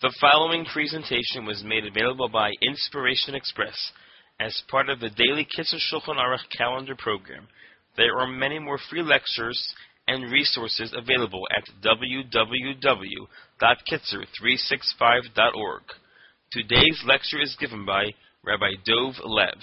The following presentation was made available by Inspiration Express as part of the daily Kitzur Shulchan Aruch calendar program. There are many more free lectures and resources available at www.kitzur365.org. Today's lecture is given by Rabbi Dov Lev.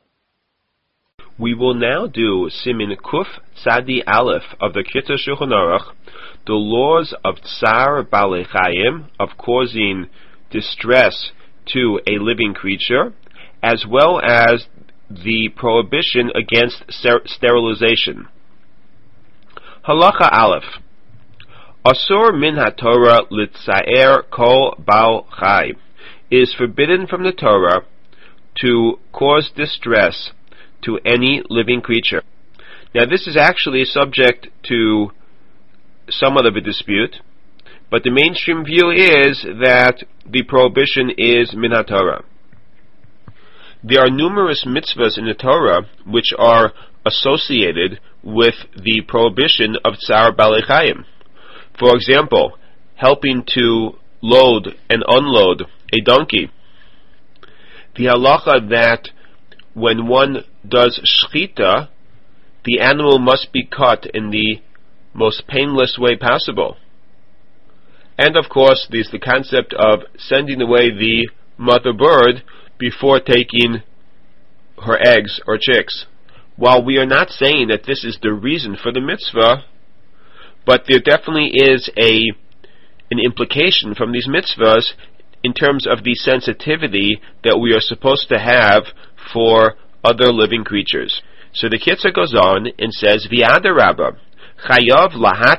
We will now do Simin Kuf Tzadi Aleph of the Kitzur Shulchan Aruch, the laws of Tsar Balei Chayim, of causing distress to a living creature, as well as the prohibition against sterilization. Halacha Aleph. Asur min haTorah litzaer kol bal chai. It is forbidden from the Torah to cause distress to any living creature. Now this is actually subject to somewhat of a dispute, but the mainstream view is that the prohibition is min haTorah. There are numerous mitzvahs in the Torah which are associated with the prohibition of Tsar Balei Chayim. For example, helping to load and unload a donkey. The halacha that when one does shchita, the animal must be cut in the most painless way possible. And of course, there's the concept of sending away the mother bird before taking her eggs or chicks. While we are not saying that this is the reason for the mitzvah, but there definitely is an implication from these mitzvahs in terms of the sensitivity that we are supposed to have for other living creatures. So the Kitzur goes on and says, V'adarabba, chayav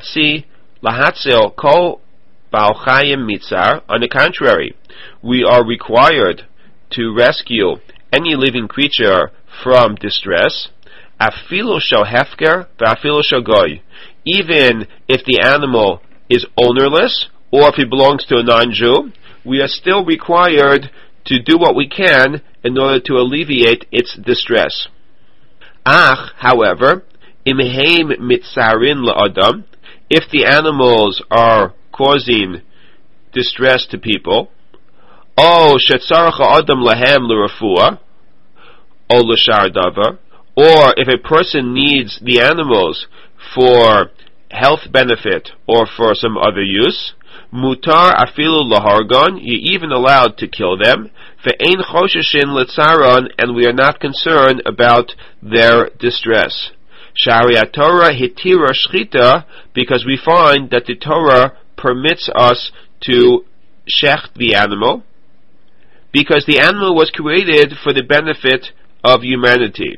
lahatzil kol bal chayim mitzar. On the contrary, we are required to rescue any living creature from distress, afilu shel hefker v'afilu shel goy, even if the animal is ownerless or if it belongs to a non-Jew, we are still required to do what we can in order to alleviate its distress. Ach, however, imheim mitzarin la'adam, if the animals are causing distress to people, o shetzarach ha'adam lahem l'rafua, o l'shar davar, or if a person needs the animals for health benefit or for some other use, mutar afilu lahargon, you're even allowed to kill them, ve'ein chosheshin letzaron, and we are not concerned about their distress. Shariat Torah hitira shchita, because we find that the Torah permits us to shecht the animal, because the animal was created for the benefit of humanity.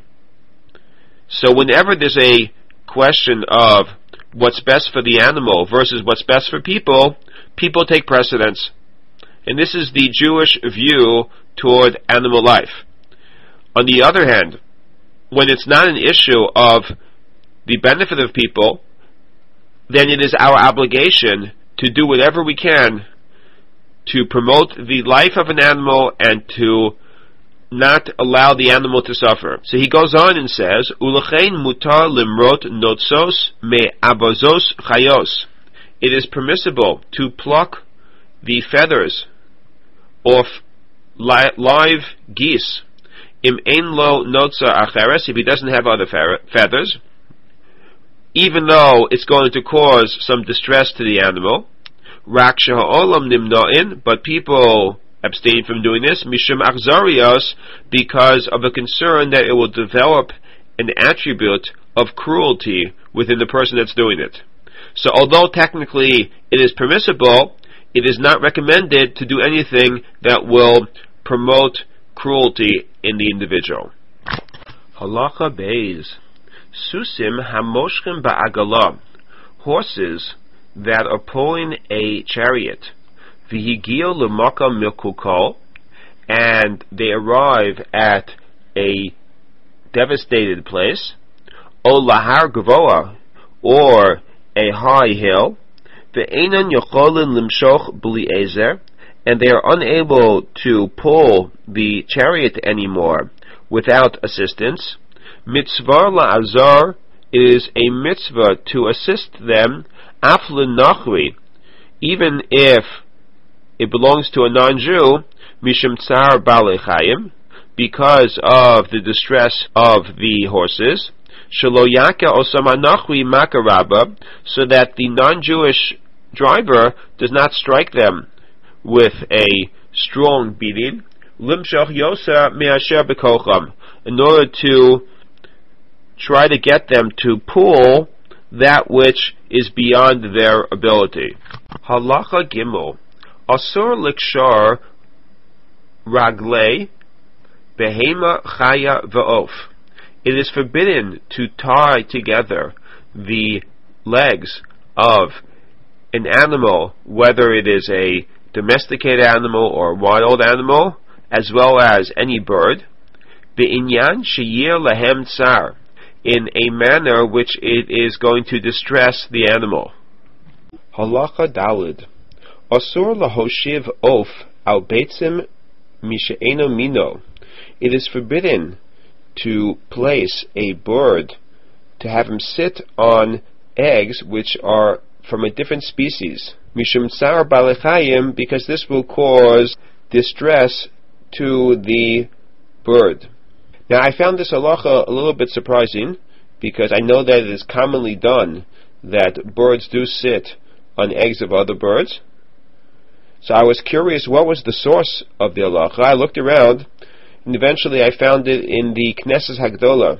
So whenever there's a question of what's best for the animal versus what's best for people, people take precedence. And this is the Jewish view toward animal life. On the other hand, when it's not an issue of the benefit of people, then it is our obligation to do whatever we can to promote the life of an animal and to not allow the animal to suffer. So he goes on and says, Ulechein mutar limrot notzos me abazos chayos. It is permissible to pluck the feathers off live geese. Im ein lo notza acheres, if he doesn't have other feathers, even though it's going to cause some distress to the animal. Rak sheha'olam nimna'in, but people abstain from doing this, mishum achzarios, because of a concern that it will develop an attribute of cruelty within the person that's doing it. So although technically it is permissible, it is not recommended to do anything that will promote cruelty in the individual. Halacha Beis. Susim hamoshchem ba'agala. Horses that are pulling a chariot. V'higio l'makam milkukol, and they arrive at a devastated place. O lahar gvoa, or a high hill. Ve'enan yocholin limshoch b'li ezer, and they are unable to pull the chariot anymore without assistance. Mitzvah la'azar, is a mitzvah to assist them, af l'nachri, even if it belongs to a non-Jew, mishum tsar balei chayim, because of the distress of the horses, shelo yaka osam anachui makaraba, so that the non-Jewish driver does not strike them with a strong beating, limshach yosa me'asher bekocham, in order to try to get them to pull that which is beyond their ability. Halacha Gimel, Asur likshar raglei behema chaya ve'of. It is forbidden to tie together the legs of an animal, whether it is a domesticated animal or wild animal, as well as any bird, be'inyan sheyir lahem tsar, in a manner which it is going to distress the animal. Halacha Dalid, Asur lahoshiv of al beitzim mishe'eno mino. It is forbidden to place a bird, to have him sit on eggs which are from a different species, mishum tsar balei chayim, because this will cause distress to the bird. Now, I found this halacha a little bit surprising, because I know that it is commonly done that birds do sit on eggs of other birds. So I was curious, what was the source of the halacha? I looked around, and eventually I found it in the Knesset Hagdolah,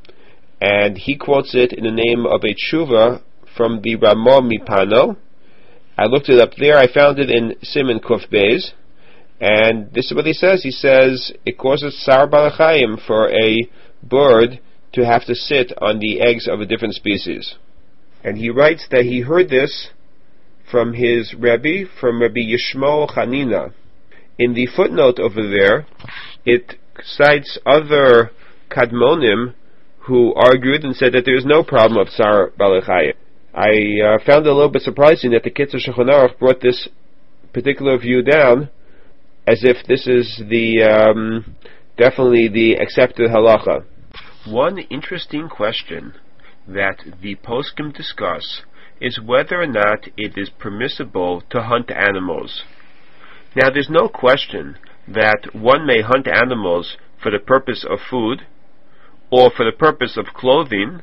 and he quotes it in the name of a tshuva from the Ramah Mipano. I looked it up there. I found it in Siman Kuf Beis, and this is what he says. He says it causes tsar balei chayim for a bird to have to sit on the eggs of a different species. And he writes that he heard this from his Rebbe, from Rabbi Yishmael Chanina. In the footnote over there, it cites other Kadmonim who argued and said that there is no problem of tsar balei chayim. I found it a little bit surprising that the Kitzur Shulchan Aruch brought this particular view down, as if this is the definitely the accepted halacha. One interesting question that the poskim discuss is whether or not it is permissible to hunt animals. Now, there's no question that one may hunt animals for the purpose of food, or for the purpose of clothing,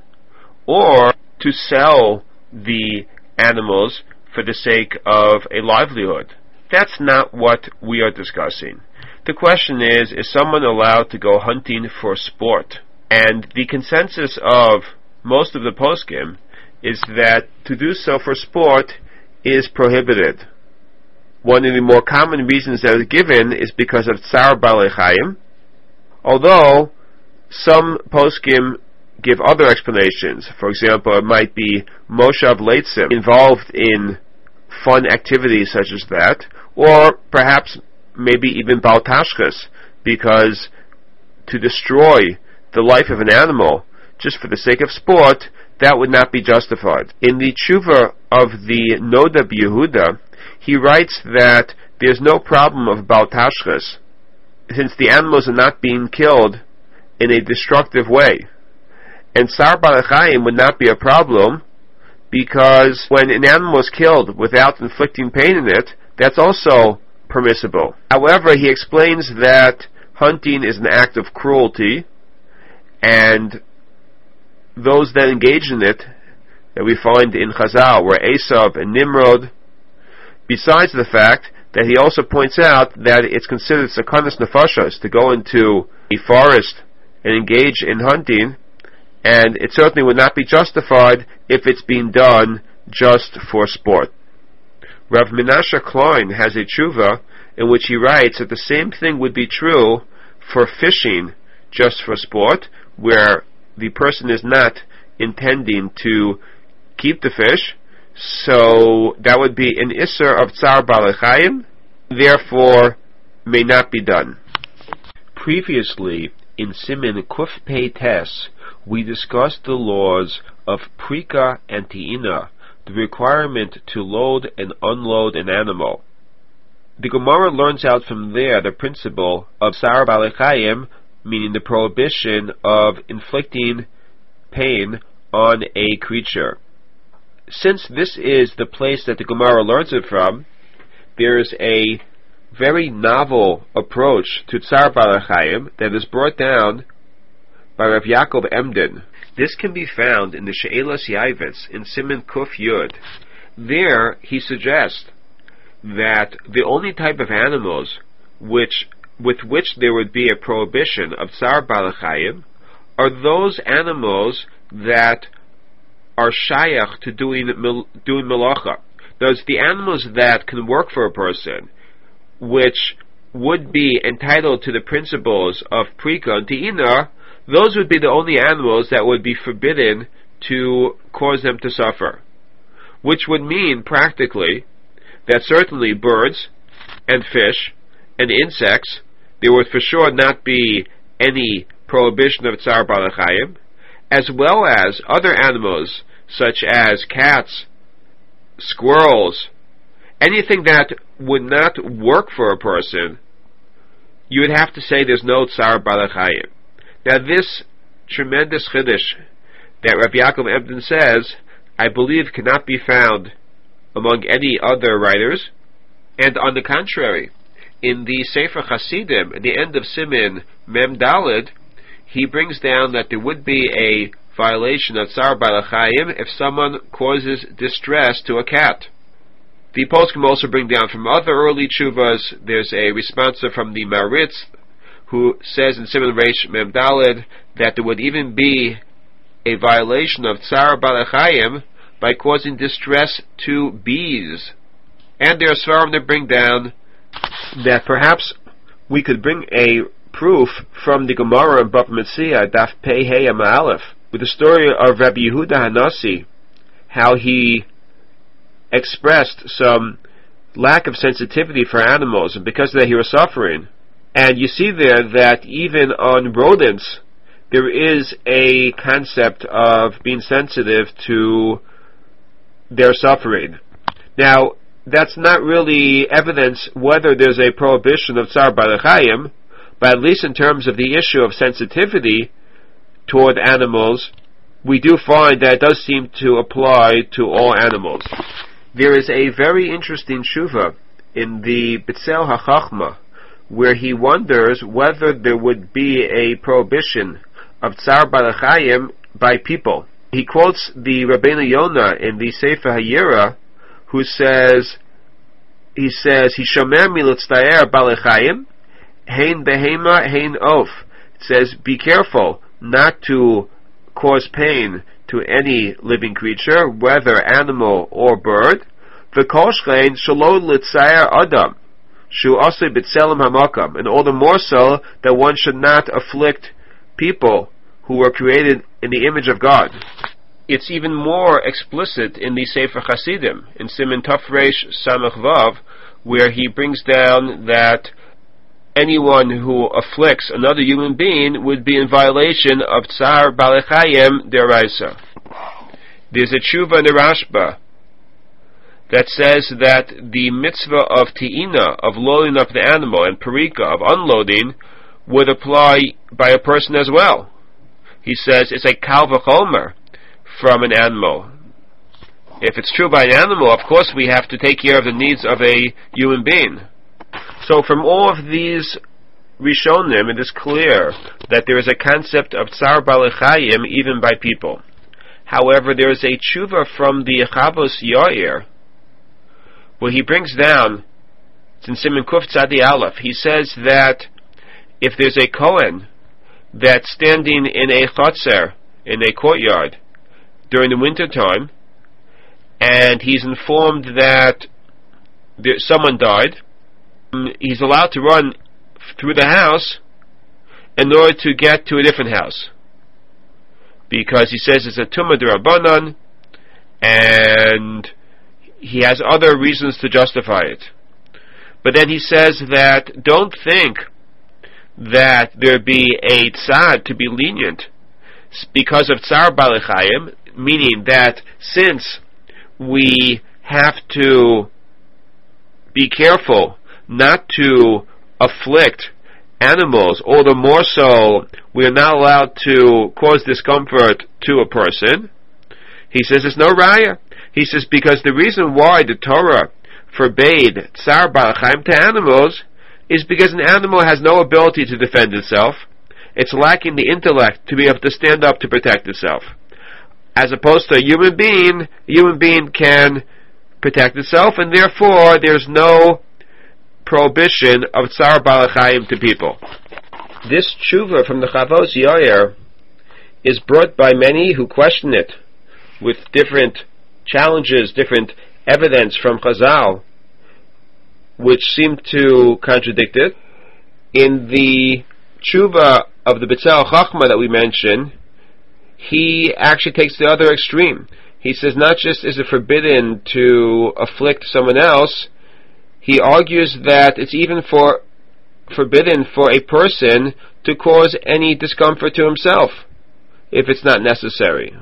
or to sell the animals for the sake of a livelihood. That's not what we are discussing. The question is someone allowed to go hunting for sport? And the consensus of most of the poskim is that to do so for sport is prohibited. One of the more common reasons that is given is because of tsar balei chayim, although some poskim give other explanations. For example, it might be moshav leitzim, involved in fun activities such as that, or perhaps maybe even bal tashchis, because to destroy the life of an animal just for the sake of sport, that would not be justified. In the tshuva of the Noda B'Yehuda, he writes that there's no problem of bal tashchis, since the animals are not being killed in a destructive way. And tsar balei chayim would not be a problem, because when an animal is killed without inflicting pain in it, that's also permissible. However, he explains that hunting is an act of cruelty, and those that engage in it, that we find in Chazal, were Esav and Nimrod, besides the fact that he also points out that it's considered sakanas nefashos to go into a forest and engage in hunting, and it certainly would not be justified if it's being done just for sport. Rav Menashe Klein has a tshuva in which he writes that the same thing would be true for fishing just for sport, where the person is not intending to keep the fish, so that would be an isser of tsar balei chayim, therefore may not be done. Previously, in Siman Kuf Pei Tes, we discussed the laws of prika and ti'ina, the requirement to load and unload an animal. The Gemara learns out from there the principle of tsar balei chayim, meaning the prohibition of inflicting pain on a creature. Since this is the place that the Gemara learns it from, there is a very novel approach to Tsar Balei Chayim that is brought down by Rav Yaakov Emden. This can be found in the She'elas Yavitz in Siman Kuf Yud. There he suggests that the only type of animals with which there would be a prohibition of Tsar Balei Chayim are those animals that are shayach to doing melacha. Those the animals that can work for a person, which would be entitled to the principles of Prika and Te'ina, those would be the only animals that would be forbidden to cause them to suffer. Which would mean, practically, that certainly birds and fish and insects, there would for sure not be any prohibition of Tsar Balei Chayim, as well as other animals such as cats, squirrels, anything that would not work for a person, you would have to say there's no Tsar Balei Chayim. Now this tremendous chiddush that Rabbi Yaakov Emden says, I believe cannot be found among any other writers, and on the contrary, in the Sefer Chasidim, at the end of Siman Mem Daled, he brings down that there would be a violation of Tsar Balei Chayim if someone causes distress to a cat. The poskim also bring down from other early tshuvas. There's a responsa from the Maritz, who says in Siman Reish Mem Daled that there would even be a violation of Tsar Balei Chayim by causing distress to bees. And there are svarim that bring down that perhaps we could bring a proof from the Gemara in Bava Metzia, Daf Pei Hey Amud Aleph, with the story of Rabbi Yehuda Hanasi, how he expressed some lack of sensitivity for animals, and because of that he was suffering. And you see there that even on rodents, there is a concept of being sensitive to their suffering. Now, that's not really evidence whether there's a prohibition of Tsar Balei Chayim, but at least in terms of the issue of sensitivity toward animals, we do find that it does seem to apply to all animals. There is a very interesting tshuva in the B'Tzel HaChachma, where he wonders whether there would be a prohibition of Tsar Balei Chayim by people. He quotes the Rabbeinu Yonah in the Sefer Hayira, who says, Hishomer milutztaer Balei Chayim, hein behema, hein of. It says, be careful not to cause pain to any living creature, whether animal or bird. V'kol shchein shelo litzayer adam, shu aseh b'tzelem hamakam, and all the more so that one should not afflict people who were created in the image of God. It's even more explicit in the Sefer Chasidim, in Siman Taf Reish Samach Vav, where he brings down that anyone who afflicts another human being would be in violation of Tsar Balei Chayim Deraisa. There's a tshuva in the Rashba that says that the mitzvah of Te'ina, of loading up the animal, and Parika, of unloading, would apply by a person as well. He says it's a kal v'chomer from an animal. If it's true by an animal, of course we have to take care of the needs of a human being. So from all of these Rishonim, it is clear that there is a concept of Tsar Balei Chayim even by people. However, there is a tshuva from the Chavos Yair, where he brings down, it's in Siman Kuf Tzadi Aleph, he says that if there's a Kohen that's standing in a chotzer, in a courtyard, during the winter time, and he's informed that someone died, he's allowed to run through the house in order to get to a different house, because he says it's a tumah d'Rabbanan, and he has other reasons to justify it. But then he says that don't think that there be a tzad to be lenient because of Tsar Balei Chayim, meaning that since we have to be careful not to afflict animals, all the more so we are not allowed to cause discomfort to a person. He says there's no raya. He says because the reason why the Torah forbade tsar balachayim to animals is because an animal has no ability to defend itself. It's lacking the intellect to be able to stand up to protect itself. As opposed to a human being can protect itself, and therefore there's no prohibition of tsar balachayim to people. This tshuva from the Chavos Yair is brought by many who question it, with different challenges, different evidence from Chazal, which seem to contradict it. In the tshuva of the B'Tzel Chachma that we mentioned, he actually takes the other extreme. He says not just is it forbidden to afflict someone else, he argues that it's even forbidden for a person to cause any discomfort to himself, if it's not necessary.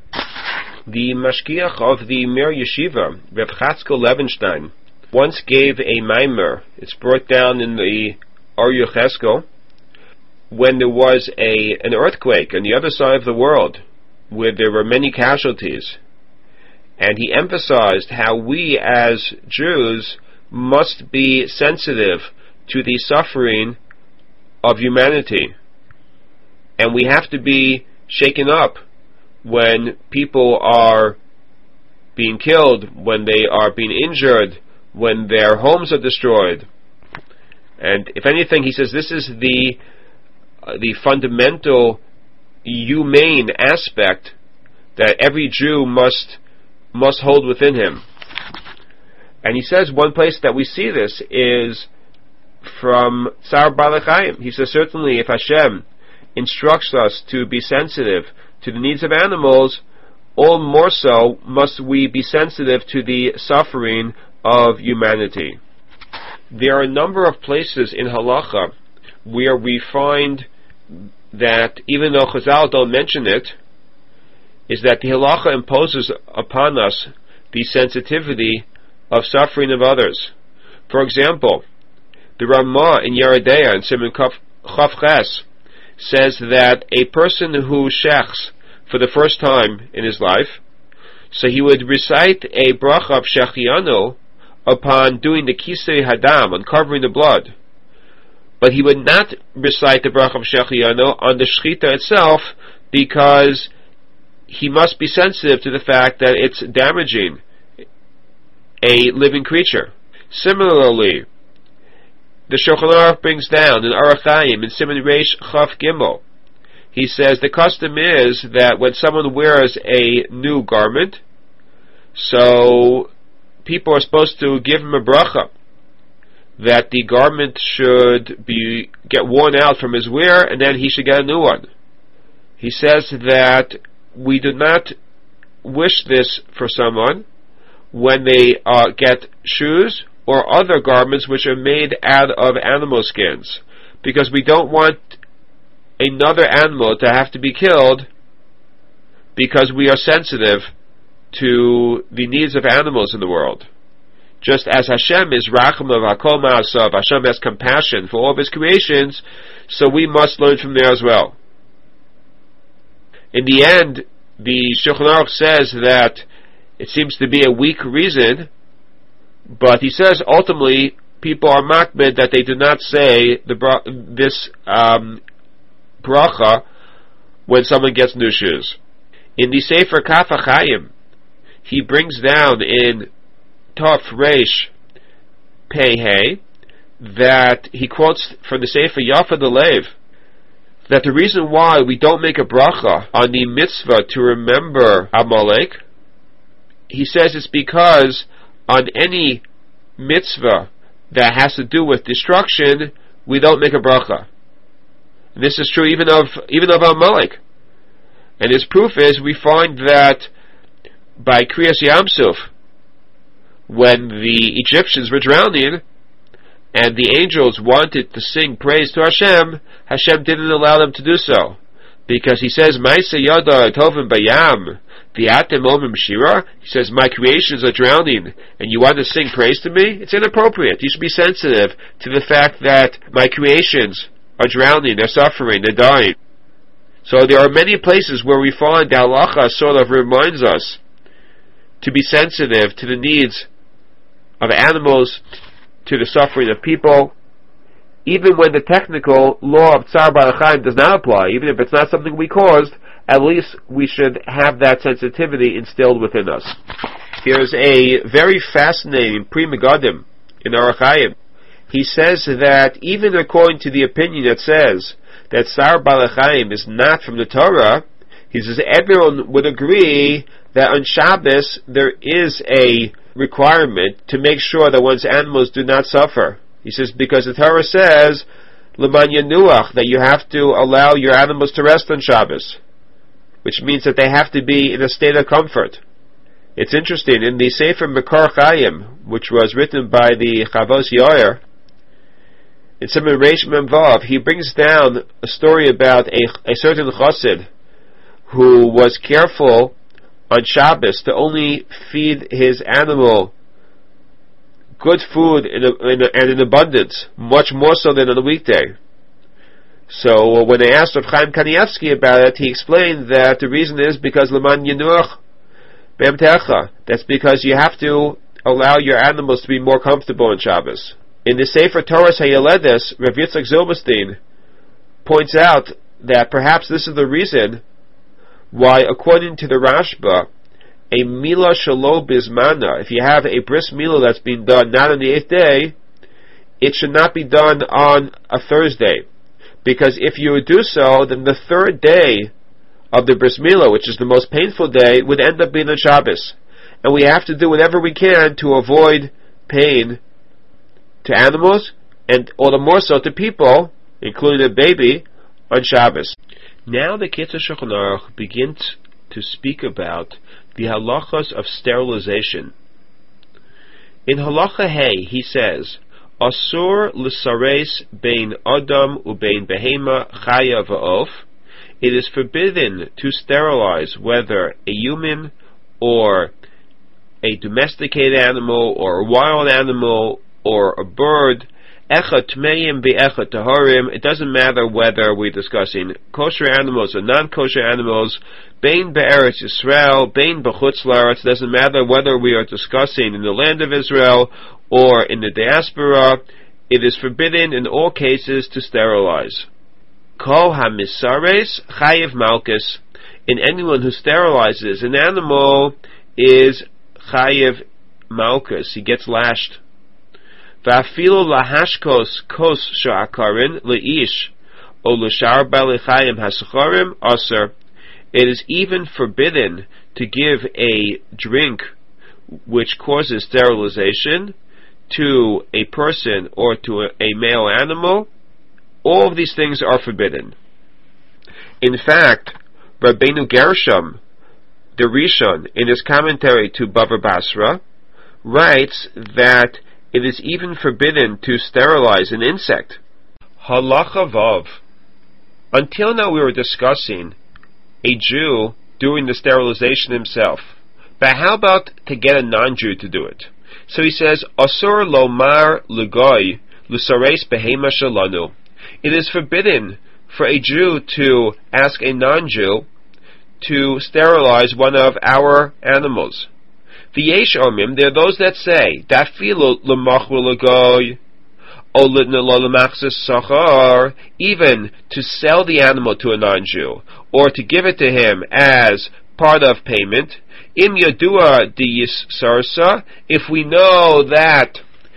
The mashgiach of the Mir Yeshiva, Reb Chatzkel Levenstein, once gave a maimer. It's brought down in the Or Yecheskel, when there was an earthquake on the other side of the world, where there were many casualties. And he emphasized how we as Jews must be sensitive to the suffering of humanity. And we have to be shaken up when people are being killed, when they are being injured, when their homes are destroyed. And if anything, he says this is the fundamental humane aspect that every Jew must hold within him. And he says one place that we see this is from Tsar Balachayim. He says certainly if Hashem instructs us to be sensitive to the needs of animals, all more so must we be sensitive to the suffering of humanity. There are a number of places in Halacha where we find that, even though Chazal don't mention it, is that the Halacha imposes upon us the sensitivity of suffering of others. For example, the Ramah in Yeridea in Siman Chav Ches says that a person who shechs for the first time in his life, so he would recite a bracha of Shechianu upon doing the Kisei Hadam, uncovering the blood. But he would not recite the bracha of Shechianu on the Shechita itself, because he must be sensitive to the fact that it's damaging a living creature. Similarly, the Shulchan Aruch brings down in Orach Chaim in Siman Reish Chaf Gimel, he says the custom is that when someone wears a new garment, so people are supposed to give him a bracha that the garment should get worn out from his wear, and then he should get a new one. He says that we do not wish this for someone when they get shoes or other garments which are made out of animal skins, because we don't want another animal to have to be killed because we are sensitive to the needs of animals in the world. Just as Hashem is Racham of Hakol Ma'asav, Hashem has compassion for all of His creations, so we must learn from there as well. In the end, the Shulchan Aruch says that it seems to be a weak reason, but he says ultimately people are makbid that they do not say this bracha when someone gets new shoes. In the Sefer Kaf HaChaim, he brings down in Tov Reish Pei Hey that he quotes from the Sefer Yafa Delev that the reason why we don't make a bracha on the mitzvah to remember Amalek, he says it's because on any mitzvah that has to do with destruction, we don't make a bracha. And this is true even of Amalek. And his proof is we find that by Kriyas Yamsuf, when the Egyptians were drowning and the angels wanted to sing praise to Hashem, Hashem didn't allow them to do so, because he says, Ma'aseh Yada Tovim Bayam V'atem Omim Shira. He says, my creations are drowning and you want to sing praise to me? It's inappropriate. You should be sensitive to the fact that my creations are drowning, they're suffering, they're dying. So there are many places where we find the halacha sort of reminds us to be sensitive to the needs of animals to the suffering of people, even when the technical law of Tsar Balei Chayim does not apply, even if it's not something we caused, at least we should have that sensitivity instilled within us. There's a very fascinating Pri Megadim in Orach Chaim. He says that even according to the opinion that says that Tsar Balei Chayim is not from the Torah, he says everyone would agree that on Shabbos there is a requirement to make sure that one's animals do not suffer. He says because the Torah says L'man Yanuach, that you have to allow your animals to rest on Shabbos, which means that they have to be in a state of comfort. It's interesting, in the Sefer Mekor Chaim, which was written by the Chavos Yair, in Siman Reish Mem Vav, he brings down a story about a certain chassid who was careful on Shabbos to only feed his animal good food and in abundance, much more so than on a weekday. So when they asked Rav Chaim Kanievsky about it, he explained that the reason is because L'man Yenuach Be'emtecha. That's because you have to allow your animals to be more comfortable on Shabbos. In the Sefer Torah Hayeledes, Rav Yitzchak Zilberstein points out that perhaps this is the reason why, according to the Rashba, a Mila Shelo Bismana, if you have a bris Mila that's being done not on the 8th day, it should not be done on a Thursday. Because if you would do so, then the 3rd day of the bris Mila, which is the most painful day, would end up being on Shabbos. And we have to do whatever we can to avoid pain to animals, and all the more so to people, including a baby, on Shabbos. Now the Kitzur Shulchan Aruch begins to speak about the halachas of sterilization. In halacha Hey, he says, Asur l'sares bein adam ubein behema chaya va'of. It is forbidden to sterilize whether a human or a domesticated animal or a wild animal or a bird. Echad tmeim be'echad taharim. It doesn't matter whether we're discussing kosher animals or non-kosher animals. Bein be'eretz Yisrael, bein b'chutz la'aretz. It doesn't matter whether we are discussing in the land of Israel or in the diaspora. It is forbidden in all cases to sterilize. Kol hamisares chayiv malchus. And anyone who sterilizes an animal is chayiv malchus. He gets lashed. Va'afilu lahashkos kos sha'akarin leish o l'shar balei chayim hasacharim aser. It is even forbidden to give a drink which causes sterilization to a person or to a male animal. All of these things are forbidden. In fact, Rabbeinu Gershom, the Rishon, in his commentary to Bava Basra, writes that it is even forbidden to sterilize an insect. Halacha Vav. Until now we were discussing a Jew doing the sterilization himself. But how about to get a non-Jew to do it? So he says, Asur lomar l'goy l'sares behema shalanu. It is forbidden for a Jew to ask a non-Jew to sterilize one of our animals. V'yesh omim, there are those that say, Dafilu l'machru l'goy, o l'machzis sachar, even to sell the animal to a non-Jew, or to give it to him as part of payment. Im yadua d'yisarsa, if we know that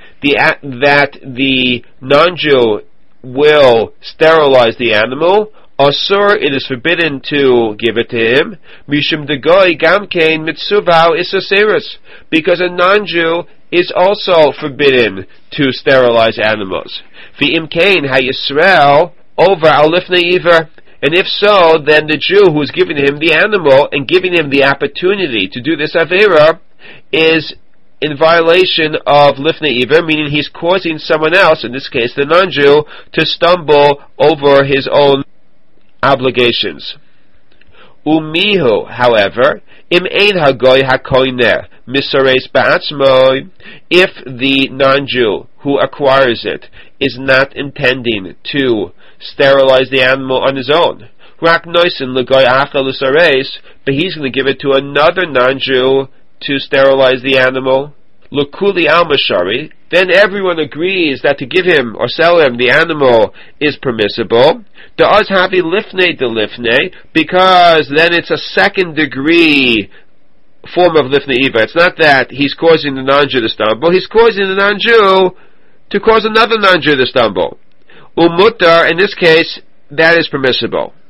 the non-Jew will sterilize the animal, Asur, it is forbidden to give it to him. Mishum degoy gamkein mitzuvau isaseris, because a non-Jew is also forbidden to sterilize animals. V'im kein hayisrael over al lifnei iver. And if so, then the Jew who is giving him the animal and giving him the opportunity to do this avera is in violation of lifnei iver, meaning he's causing someone else, in this case the non-Jew, to stumble over his own obligations. Umihu, however, im ein hagoy hakoiner misares ba'atzmoi, if the non-Jew who acquires it is not intending to sterilize the animal on his own, rak noisin legoy achal usares, but he's going to give it to another non-Jew to sterilize the animal. L'kuli al-mashari, then everyone agrees that to give him or sell him the animal is permissible. Da'az havi lifnei de lifnei, because then it's a second degree form of lifnei iva. It's not that he's causing the non-Jew to stumble, he's causing the non-Jew to cause another non-Jew to stumble. Umutar, in this case, that is permissible.